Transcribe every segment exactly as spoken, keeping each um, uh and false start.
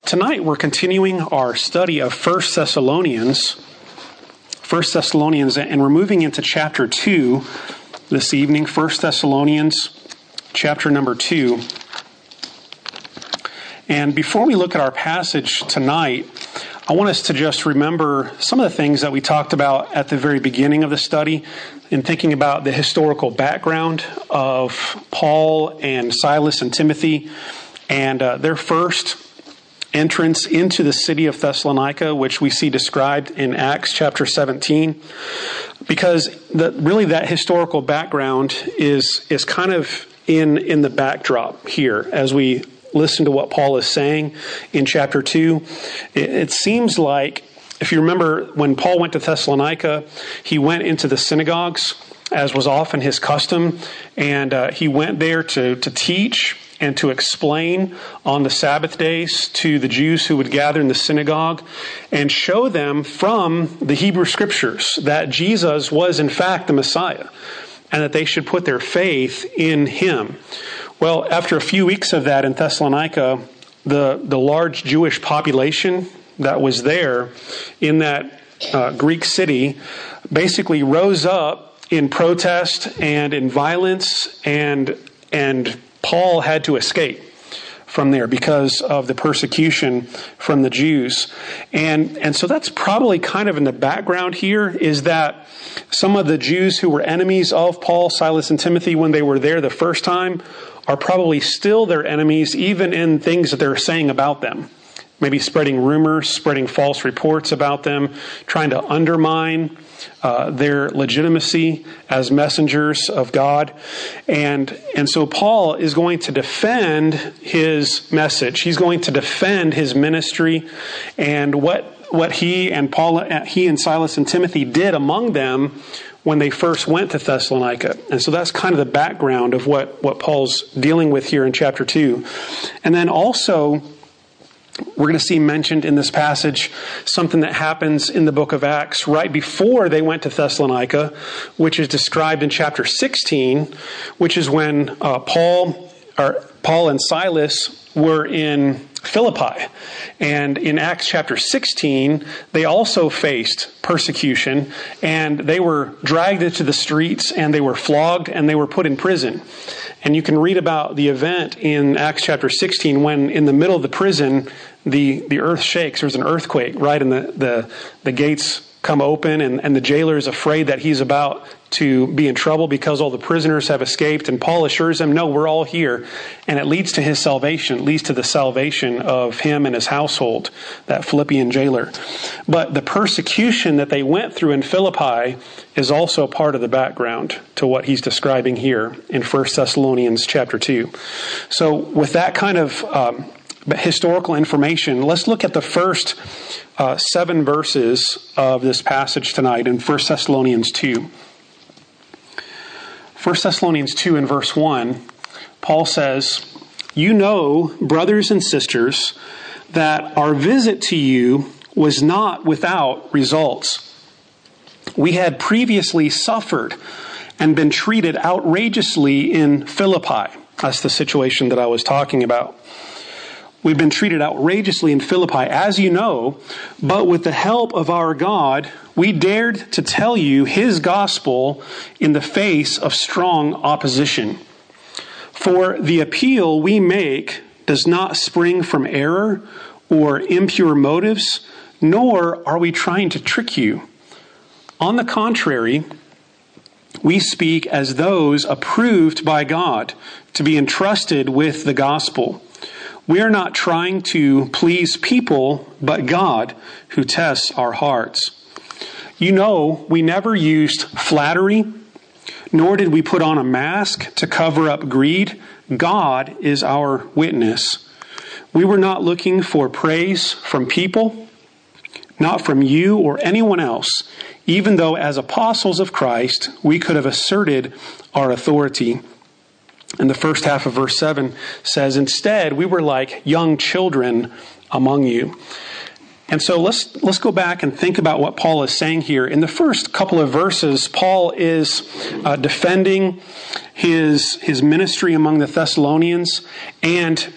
tonight we're continuing our study of First Thessalonians, First Thessalonians, and we're moving into chapter two this evening, First Thessalonians, chapter number two. And before we look at our passage tonight, I want us to just remember some of the things that we talked about at the very beginning of the study in thinking about the historical background of Paul and Silas and Timothy and uh, their first entrance into the city of Thessalonica, which we see described in Acts chapter seventeen, because the, really that historical background is is kind of in, in the backdrop here as we listen to what Paul is saying in chapter two. It, it seems like, if you remember, when Paul went to Thessalonica, he went into the synagogues, as was often his custom, and uh, he went there to, to teach and to explain on the Sabbath days to the Jews who would gather in the synagogue and show them from the Hebrew Scriptures that Jesus was in fact the Messiah and that they should put their faith in Him. Well, after a few weeks of that in Thessalonica, the, the large Jewish population that was there in that uh, Greek city basically rose up in protest and in violence, and and Paul had to escape from there because of the persecution from the Jews. And and so that's probably kind of in the background here, is that some of the Jews who were enemies of Paul, Silas, and Timothy when they were there the first time are probably still their enemies, even in things that they're saying about them. Maybe spreading rumors, spreading false reports about them, trying to undermine uh, their legitimacy as messengers of God. And, and so Paul is going to defend his message. He's going to defend his ministry and what, what he and Paul, he and Silas and Timothy did among them when they first went to Thessalonica. And so that's kind of the background of what, what Paul's dealing with here in chapter two. And then also, we're going to see mentioned in this passage something that happens in the book of Acts right before they went to Thessalonica, which is described in chapter sixteen, which is when uh, Paul or Paul and Silas were in Philippi. And in Acts chapter sixteen, they also faced persecution, and they were dragged into the streets, and they were flogged, and they were put in prison. And you can read about the event in Acts chapter sixteen when in the middle of the prison, the, the earth shakes. There's an earthquake, right? And the, the, the gates come open, and, and the jailer is afraid that he's about to be in trouble because all the prisoners have escaped. And Paul assures them, no, we're all here. And it leads to his salvation. It leads to the salvation of him and his household, that Philippian jailer. But the persecution that they went through in Philippi is also part of the background to what he's describing here in First Thessalonians chapter two. So with that kind of um, historical information, let's look at the first uh, seven verses of this passage tonight in First Thessalonians two. First Thessalonians two and verse one, Paul says, "You know, brothers and sisters, that our visit to you was not without results. We had previously suffered and been treated outrageously in Philippi." That's the situation that I was talking about. We've been treated outrageously in Philippi, as you know, but with the help of our God, we dared to tell you His gospel in the face of strong opposition. For the appeal we make does not spring from error or impure motives, nor are we trying to trick you. On the contrary, we speak as those approved by God to be entrusted with the gospel. We are not trying to please people, but God, who tests our hearts. You know, we never used flattery, nor did we put on a mask to cover up greed. God is our witness. We were not looking for praise from people, not from you or anyone else, even though as apostles of Christ, we could have asserted our authority. And the first half of verse seven says, "Instead, we were like young children among you." And so let's let's go back and think about what Paul is saying here. In the first couple of verses, Paul is uh, defending his his ministry among the Thessalonians, and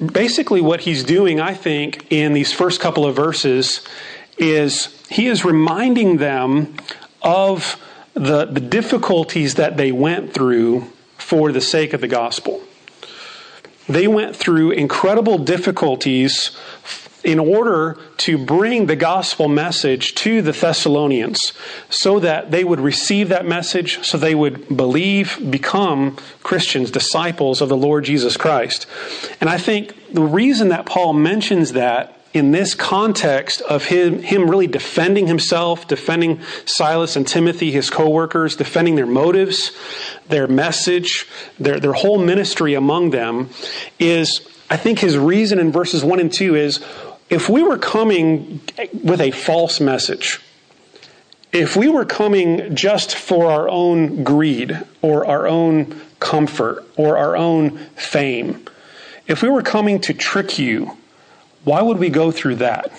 basically what he's doing, I think, in these first couple of verses is he is reminding them of the, the difficulties that they went through for the sake of the gospel. They went through incredible difficulties in order to bring the gospel message to the Thessalonians so that they would receive that message, so they would believe, become Christians, disciples of the Lord Jesus Christ. And I think the reason that Paul mentions that in this context of him, him really defending himself, defending Silas and Timothy, his co-workers, defending their motives, their message, their, their whole ministry among them, is, I think his reason in verses one and two is, if we were coming with a false message, if we were coming just for our own greed or our own comfort or our own fame, if we were coming to trick you, why would we go through that?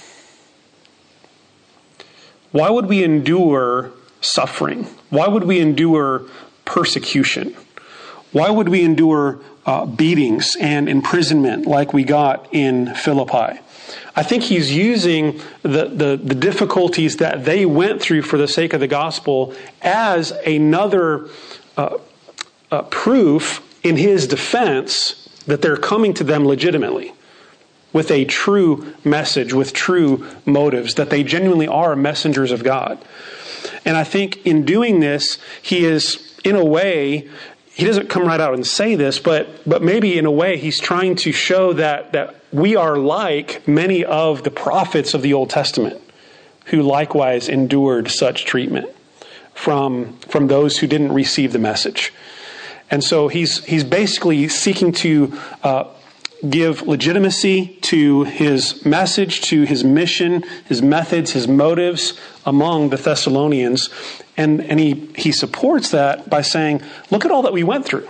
Why would we endure suffering? Why would we endure persecution? Why would we endure uh, beatings and imprisonment like we got in Philippi? I think he's using the, the, the difficulties that they went through for the sake of the gospel as another uh, uh, proof in his defense that they're coming to them legitimately, with a true message, with true motives, that they genuinely are messengers of God. And I think in doing this, he is, in a way, he doesn't come right out and say this, but but maybe in a way he's trying to show that, that we are like many of the prophets of the Old Testament, who likewise endured such treatment from, from those who didn't receive the message. And so he's he's basically seeking to uh, give legitimacy to his message, to his mission, his methods, his motives among the Thessalonians. And, and he, he supports that by saying, look at all that we went through.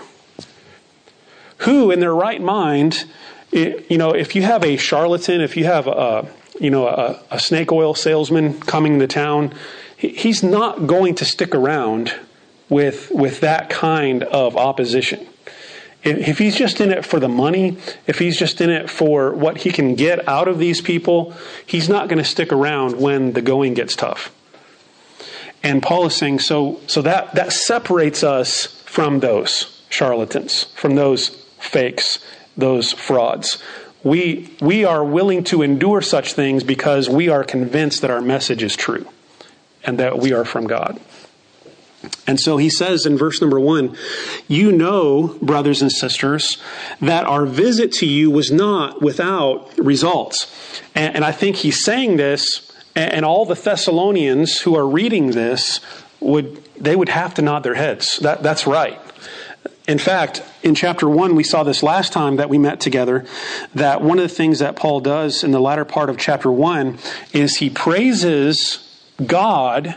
Who in their right mind, it, you know, if you have a charlatan, if you have a, you know, a, a snake oil salesman coming to town, he, he's not going to stick around with, with that kind of opposition. If he's just in it for the money, if he's just in it for what he can get out of these people, he's not going to stick around when the going gets tough. And Paul is saying, so so that, that separates us from those charlatans, from those fakes, those frauds. We, we are willing to endure such things because we are convinced that our message is true and that we are from God. And so he says in verse number one, you know, brothers and sisters, that our visit to you was not without results. And, and I think he's saying this, and all the Thessalonians who are reading this, would they would have to nod their heads. That, that's right. In fact, in chapter one, we saw this last time that we met together, that one of the things that Paul does in the latter part of chapter one is he praises God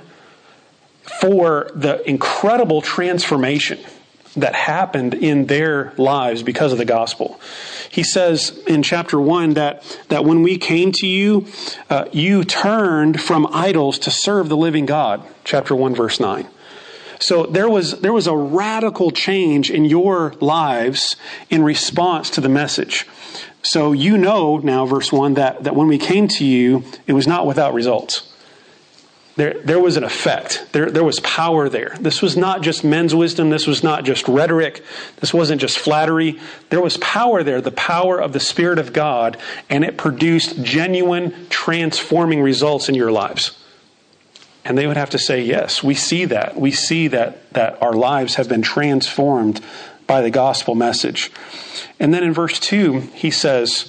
for the incredible transformation that happened in their lives because of the gospel. He says in chapter one that, that when we came to you, uh, you turned from idols to serve the living God. Chapter one, verse nine. So there was, there was a radical change in your lives in response to the message. So you know now, verse one, that, that when we came to you, it was not without results. There, there was an effect. There, there was power there. This was not just men's wisdom. This was not just rhetoric. This wasn't just flattery. There was power there, the power of the Spirit of God, and it produced genuine, transforming results in your lives. And they would have to say, yes, we see that. We see that, that our lives have been transformed by the gospel message. And then in verse two, he says,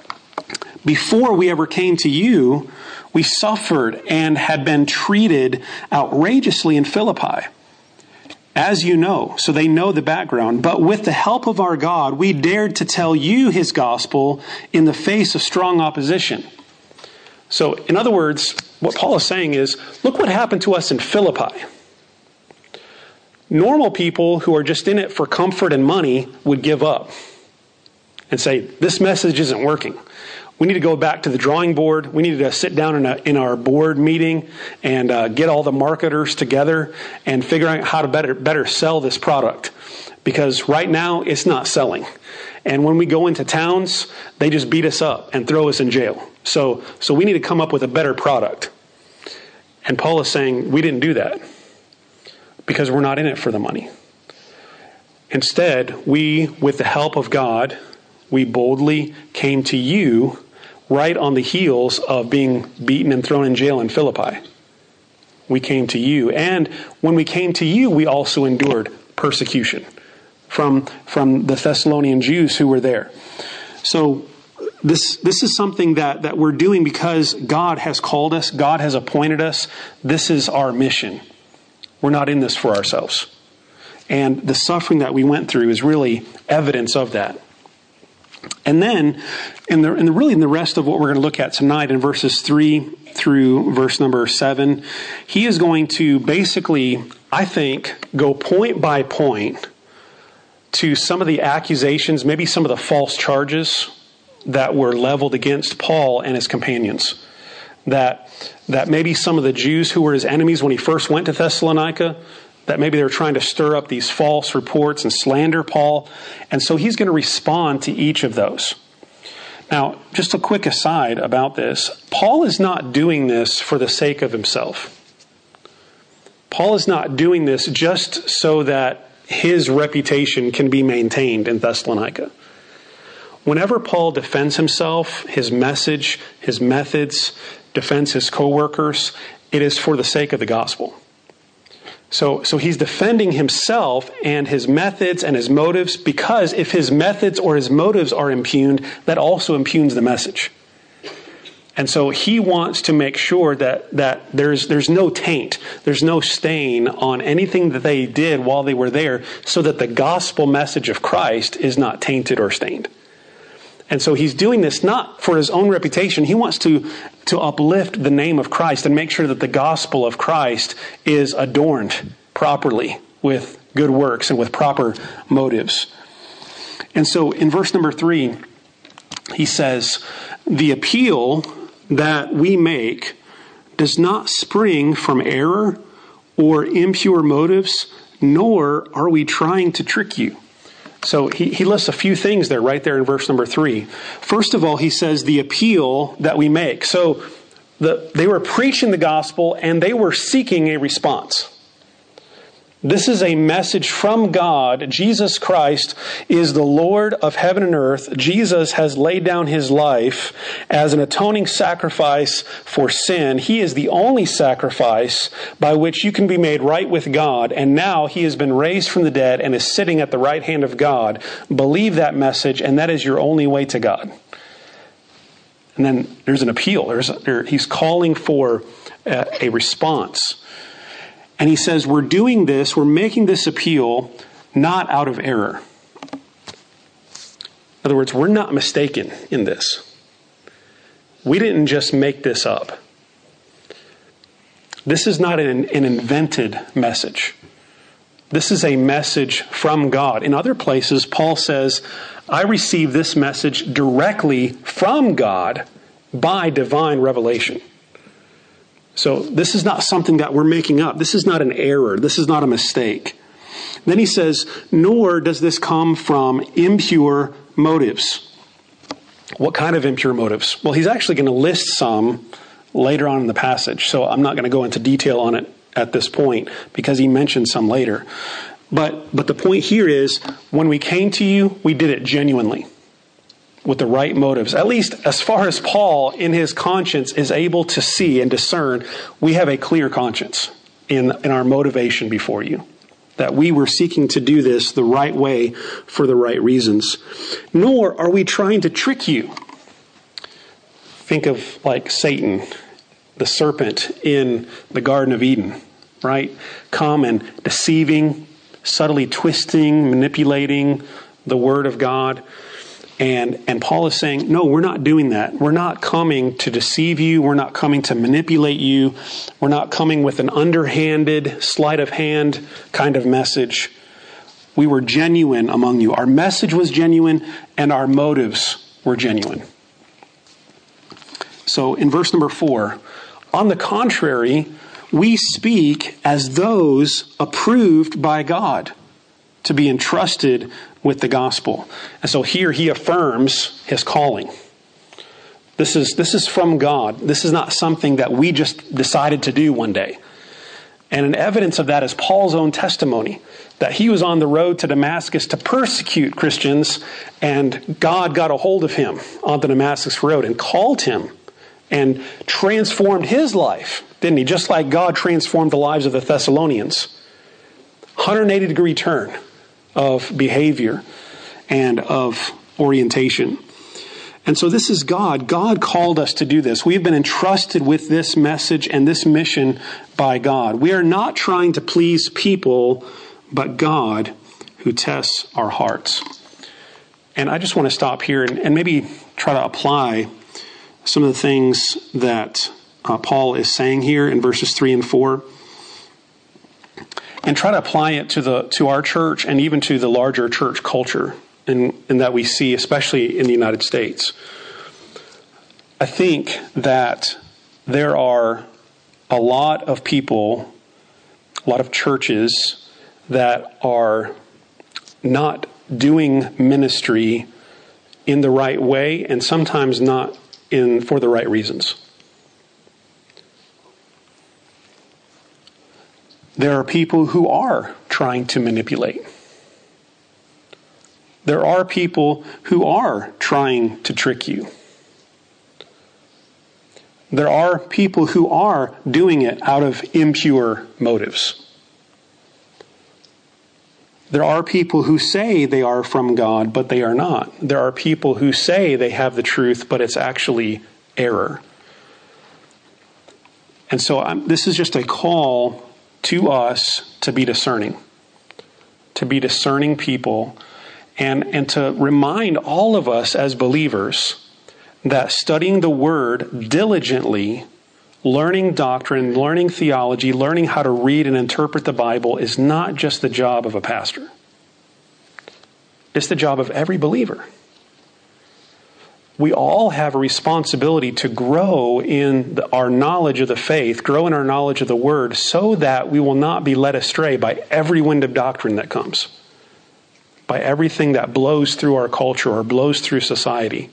before we ever came to you, we suffered and had been treated outrageously in Philippi, as you know. So they know the background. But with the help of our God, we dared to tell you his gospel in the face of strong opposition. So in other words, what Paul is saying is, look what happened to us in Philippi. Normal people who are just in it for comfort and money would give up and say, this message isn't working. We need to go back to the drawing board. We need to sit down in, a, in our board meeting and uh, get all the marketers together and figure out how to better better sell this product. Because right now it's not selling. And when we go into towns, they just beat us up and throw us in jail. So, so we need to come up with a better product. And Paul is saying, we didn't do that because we're not in it for the money. Instead, we, with the help of God, we boldly came to you right on the heels of being beaten and thrown in jail in Philippi. We came to you. And when we came to you, we also endured persecution from, from the Thessalonian Jews who were there. So this, this is something that, that we're doing because God has called us. God has appointed us. This is our mission. We're not in this for ourselves. And the suffering that we went through is really evidence of that. And then, in the, in the really in the rest of what we're going to look at tonight, in verses three through verse number seven, he is going to basically, I think, go point by point to some of the accusations, maybe some of the false charges that were leveled against Paul and his companions. That, that maybe some of the Jews who were his enemies when he first went to Thessalonica, that maybe they were trying to stir up these false reports and slander Paul. And so he's going to respond to each of those. Now, just a quick aside about this. Paul is not doing this for the sake of himself. Paul is not doing this just so that his reputation can be maintained in Thessalonica. Whenever Paul defends himself, his message, his methods, defends his co-workers, it is for the sake of the gospel. So, so he's defending himself and his methods and his motives, because if his methods or his motives are impugned, that also impugns the message. And so he wants to make sure that, that there's, there's no taint, there's no stain on anything that they did while they were there, so that the gospel message of Christ is not tainted or stained. And so he's doing this not for his own reputation. He wants to, to uplift the name of Christ and make sure that the gospel of Christ is adorned properly with good works and with proper motives. And so in verse number three, he says, the appeal that we make does not spring from error or impure motives, nor are we trying to trick you. So he, he lists a few things there, right there in verse number three. First of all, he says the appeal that we make. So the, they were preaching the gospel and they were seeking a response. This is a message from God. Jesus Christ is the Lord of heaven and earth. Jesus has laid down his life as an atoning sacrifice for sin. He is the only sacrifice by which you can be made right with God. And now he has been raised from the dead and is sitting at the right hand of God. Believe that message, and that is your only way to God. And then there's an appeal. There's there, he's calling for a, a response. And he says, we're doing this, we're making this appeal not out of error. In other words, we're not mistaken in this. We didn't just make this up. This is not an, an invented message. This is a message from God. In other places, Paul says, I received this message directly from God by divine revelation. So this is not something that we're making up. This is not an error. This is not a mistake. Then he says, nor does this come from impure motives. What kind of impure motives? Well, he's actually going to list some later on in the passage. So I'm not going to go into detail on it at this point because he mentions some later. But, but the point here is, when we came to you, we did it genuinely, with the right motives. At least as far as Paul in his conscience is able to see and discern, we have a clear conscience in, in our motivation before you. That we were seeking to do this the right way for the right reasons. Nor are we trying to trick you. Think of like Satan, the serpent in the Garden of Eden, right? Come and deceiving, subtly twisting, manipulating the Word of God. And, and Paul is saying, no, we're not doing that. We're not coming to deceive you. We're not coming to manipulate you. We're not coming with an underhanded, sleight of hand kind of message. We were genuine among you. Our message was genuine and our motives were genuine. So in verse number four, on the contrary, we speak as those approved by God. to be entrusted with the gospel. And so here he affirms his calling. This is, this is from God. This is not something that we just decided to do one day. And an evidence of that is Paul's own testimony, that he was on the road to Damascus to persecute Christians, and God got a hold of him on the Damascus road and called him and transformed his life, didn't he? Just like God transformed the lives of the Thessalonians. one hundred eighty degree turn of behavior and of orientation. And so this is God. God called us to do this. We've been entrusted with this message and this mission by God. We are not trying to please people, but God who tests our hearts. And I just want to stop here and, and maybe try to apply some of the things that uh, Paul is saying here in verses three and four. And try to apply it to the to our church and even to the larger church culture in, in that we see, especially in the United States. I think that there are a lot of people, a lot of churches that are not doing ministry in the right way and sometimes not in for the right reasons. There are people who are trying to manipulate. There are people who are trying to trick you. There are people who are doing it out of impure motives. There are people who say they are from God, but they are not. There are people who say they have the truth, but it's actually error. And so I'm, this is just a call to us to be discerning, to be discerning people, and, and to remind all of us as believers that studying the Word diligently, learning doctrine, learning theology, learning how to read and interpret the Bible is not just the job of a pastor. It's the job of every believer. We all have a responsibility to grow in the, our knowledge of the faith, grow in our knowledge of the Word, so that we will not be led astray by every wind of doctrine that comes, by everything that blows through our culture or blows through society.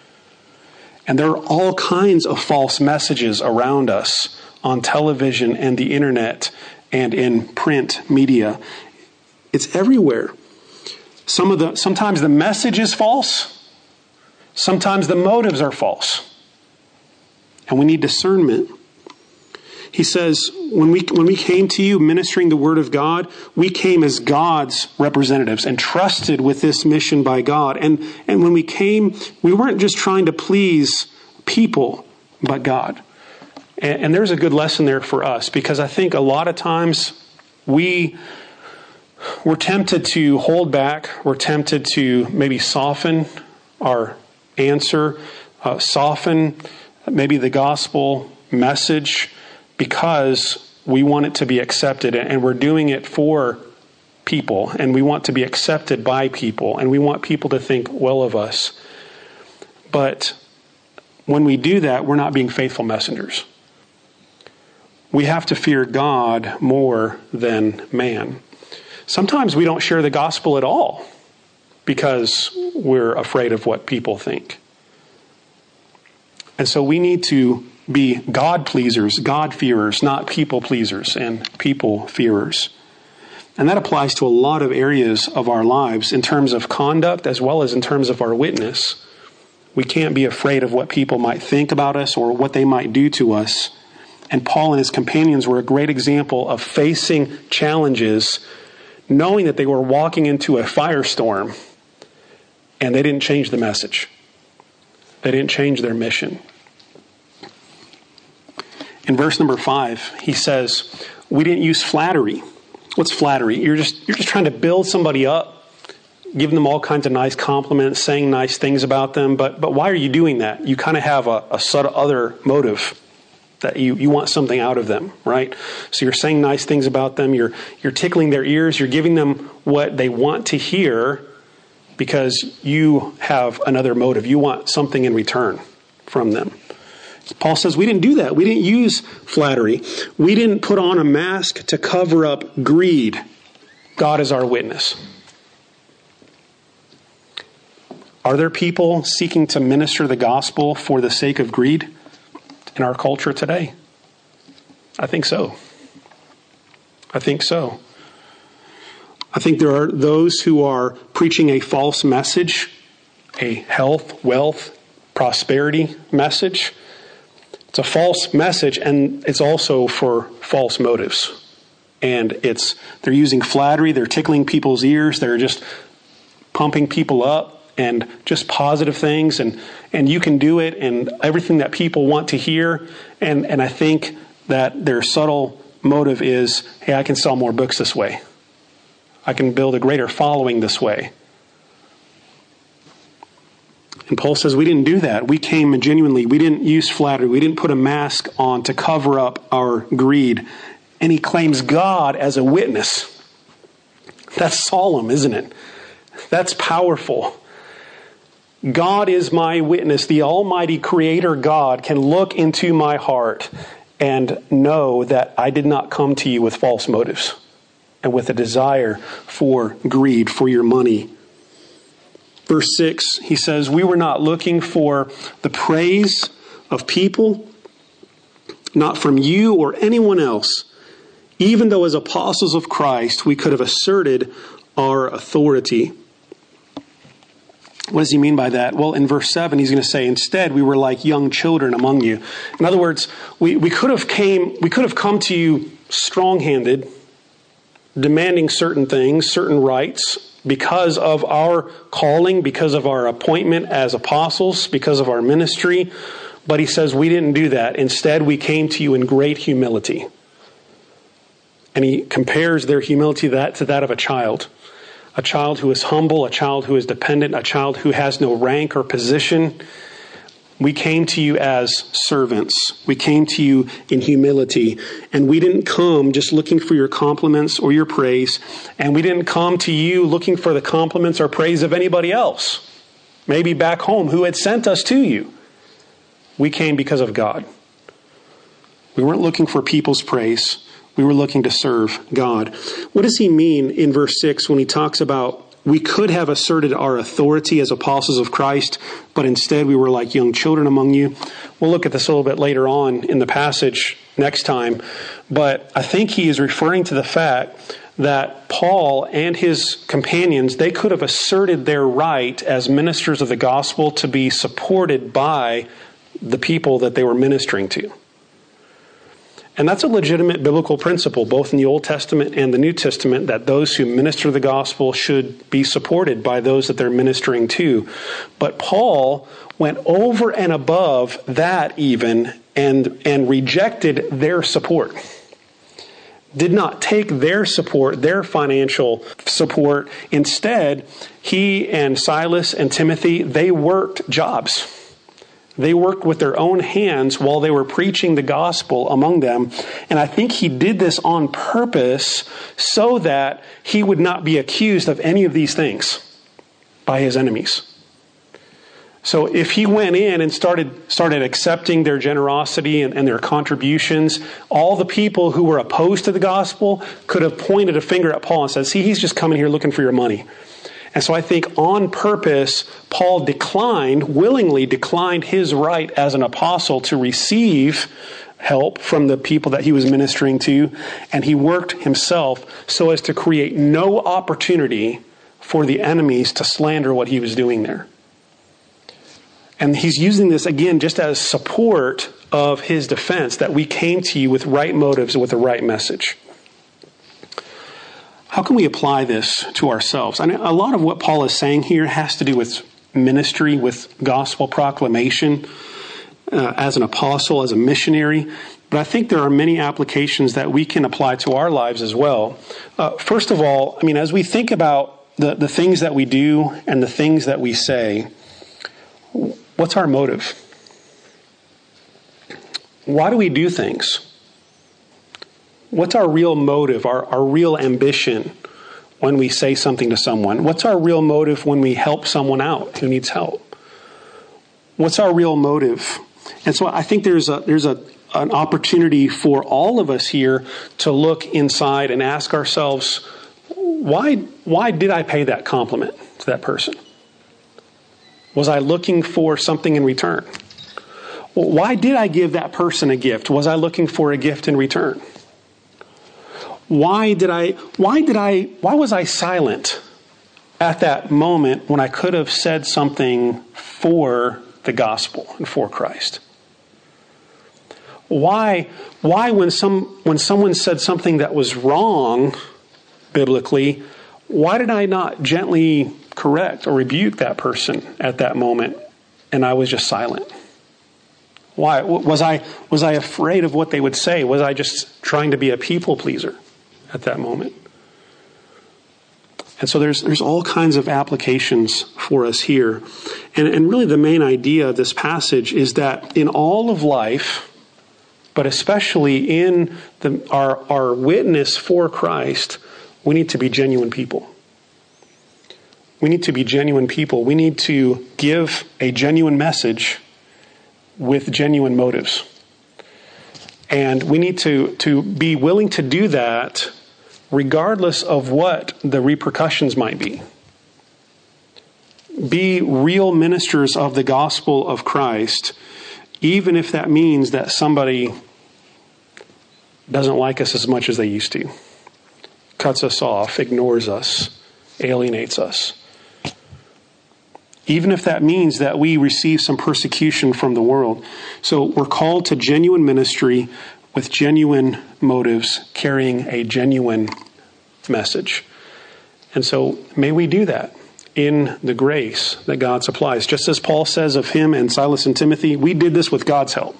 And there are all kinds of false messages around us on television and the internet and in print media. It's everywhere. Some of the sometimes the message is false. Sometimes the motives are false. And we need discernment. He says, when we when we came to you ministering the Word of God, we came as God's representatives, entrusted with this mission by God. And, and when we came, we weren't just trying to please people, but God. And, and there's a good lesson there for us, because I think a lot of times we, we're tempted to hold back. We're tempted to maybe soften our answer, uh, soften maybe the gospel message, because we want it to be accepted, and we're doing it for people, and we want to be accepted by people, and we want people to think well of us. But when we do that, we're not being faithful messengers. We have to fear God more than man. Sometimes we don't share the gospel at all because we're afraid of what people think. And so we need to be God pleasers, God fearers, not people pleasers and people fearers. And that applies to a lot of areas of our lives in terms of conduct as well as in terms of our witness. We can't be afraid of what people might think about us or what they might do to us. And Paul and his companions were a great example of facing challenges, knowing that they were walking into a firestorm, and they didn't change the message. They didn't change their mission. In verse number five, he says, we didn't use flattery. What's flattery? You're just you're just trying to build somebody up, giving them all kinds of nice compliments, saying nice things about them. But but why are you doing that? You kind of have a, a sort of other motive, that you, you want something out of them, right? So you're saying nice things about them. You're you're tickling their ears. You're giving them what they want to hear because you have another motive. You want something in return from them. Paul says we didn't do that. We didn't use flattery. We didn't put on a mask to cover up greed. God is our witness. Are there people seeking to minister the gospel for the sake of greed in our culture today? I think so. I think so. I think there are those who are preaching a false message, a health, wealth, prosperity message. It's a false message, and it's also for false motives. And it's they're using flattery, they're tickling people's ears, they're just pumping people up and just positive things, and, and you can do it, and everything that people want to hear. And, and I think that their subtle motive is, hey, I can sell more books this way. I can build a greater following this way. And Paul says we didn't do that. We came genuinely. We didn't use flattery. We didn't put a mask on to cover up our greed. And he claims God as a witness. That's solemn, isn't it? That's powerful. God is my witness. The Almighty Creator God can look into my heart and know that I did not come to you with false motives and with a desire for greed, for your money. Verse six, he says, we were not looking for the praise of people, not from you or anyone else, even though as apostles of Christ, we could have asserted our authority. What does he mean by that? Well, in verse seven, he's going to say, instead, we were like young children among you. In other words, we, we could have came, we could have come to you strong-handed, demanding certain things, certain rights, because of our calling, because of our appointment as apostles, because of our ministry. But he says we didn't do that. Instead, we came to you in great humility. And he compares their humility to that, to that of a child. A child who is humble, a child who is dependent, a child who has no rank or position. We came to you as servants. We came to you in humility. And we didn't come just looking for your compliments or your praise. And we didn't come to you looking for the compliments or praise of anybody else. Maybe back home who had sent us to you. We came because of God. We weren't looking for people's praise. We were looking to serve God. What does he mean in verse six when he talks about we could have asserted our authority as apostles of Christ, but instead we were like young children among you? We'll look at this a little bit later on in the passage next time. But I think he is referring to the fact that Paul and his companions, they could have asserted their right as ministers of the gospel to be supported by the people that they were ministering to. And that's a legitimate biblical principle, both in the Old Testament and the New Testament, that those who minister the gospel should be supported by those that they're ministering to. But Paul went over and above that even and, and rejected their support. Did not take their support, their financial support. Instead, he and Silas and Timothy, they worked jobs. They worked with their own hands while they were preaching the gospel among them. And I think he did this on purpose so that he would not be accused of any of these things by his enemies. So if he went in and started started accepting their generosity and, and their contributions, all the people who were opposed to the gospel could have pointed a finger at Paul and said, see, he's just coming here looking for your money. And so I think on purpose, Paul declined, willingly declined his right as an apostle to receive help from the people that he was ministering to. And he worked himself so as to create no opportunity for the enemies to slander what he was doing there. And he's using this, again, just as support of his defense, that we came to you with right motives and with the right message. How can we apply this to ourselves? I mean, a lot of what Paul is saying here has to do with ministry, with gospel proclamation, uh, as an apostle, as a missionary. But I think there are many applications that we can apply to our lives as well. Uh, first of all, I mean, as we think about the, the things that we do and the things that we say, what's our motive? Why do we do things? What's our real motive, our, our real ambition when we say something to someone? What's our real motive when we help someone out who needs help? What's our real motive? And so I think there's a there's a an opportunity for all of us here to look inside and ask ourselves, why why did I pay that compliment to that person? Was I looking for something in return? Well, why did I give that person a gift? Was I looking for a gift in return? Why did I, why did I, why was I silent at that moment when I could have said something for the gospel and for Christ? Why, why when some, when someone said something that was wrong biblically, why did I not gently correct or rebuke that person at that moment and I was just silent? Why? Was I, was I afraid of what they would say? Was I just trying to be a people pleaser at that moment? And so there's there's all kinds of applications for us here. And, and really the main idea of this passage is that in all of life, but especially in the, our, our witness for Christ, we need to be genuine people. We need to be genuine people. We need to give a genuine message with genuine motives. And we need to, to be willing to do that regardless of what the repercussions might be. Be real ministers of the gospel of Christ, even if that means that somebody doesn't like us as much as they used to, cuts us off, ignores us, alienates us. Even if that means that we receive some persecution from the world. So we're called to genuine ministry with genuine motives, carrying a genuine message. And so may we do that in the grace that God supplies. Just as Paul says of him and Silas and Timothy, we did this with God's help.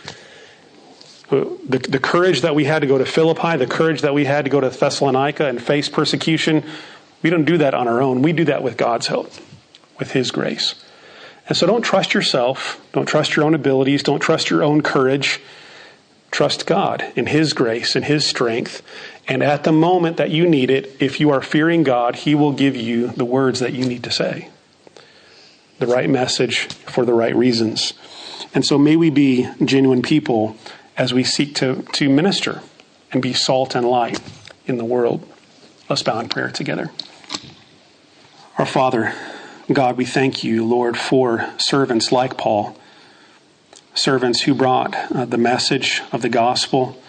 The, the courage that we had to go to Philippi, the courage that we had to go to Thessalonica and face persecution, we don't do that on our own. We do that with God's help, with his grace. And so don't trust yourself. Don't trust your own abilities. Don't trust your own courage. Trust God in his grace and his strength. And at the moment that you need it, if you are fearing God, he will give you the words that you need to say. The right message for the right reasons. And so may we be genuine people as we seek to, to minister and be salt and light in the world. Let's bow in prayer together. Our Father, God, we thank you, Lord, for servants like Paul, servants who brought uh, the message of the gospel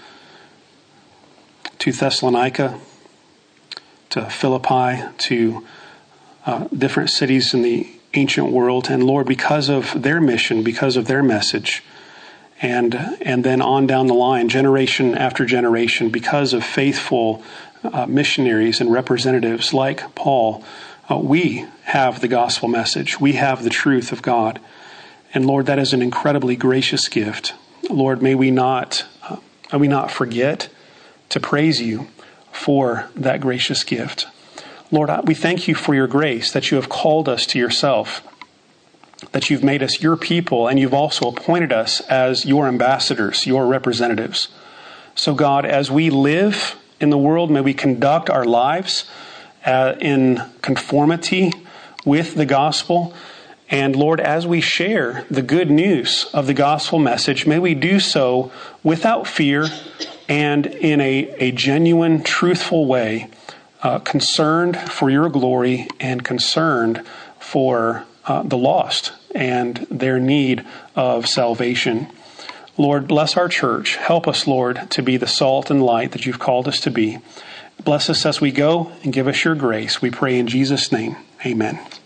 to Thessalonica, to Philippi, to uh, different cities in the ancient world. And Lord, because of their mission, because of their message, and and then on down the line, generation after generation, because of faithful uh, missionaries and representatives like Paul, uh, we have the gospel message. We have the truth of God. And Lord, that is an incredibly gracious gift. Lord, may we not, uh, may we not forget to praise you for that gracious gift. Lord, we thank you for your grace, that you have called us to yourself, that you've made us your people, and you've also appointed us as your ambassadors, your representatives. So God, as we live in the world, may we conduct our lives uh, in conformity with the gospel. And Lord, as we share the good news of the gospel message, may we do so without fear and in a, a genuine, truthful way, uh, concerned for your glory and concerned for uh, the lost and their need of salvation. Lord, bless our church. Help us, Lord, to be the salt and light that you've called us to be. Bless us as we go and give us your grace. We pray in Jesus' name. Amen.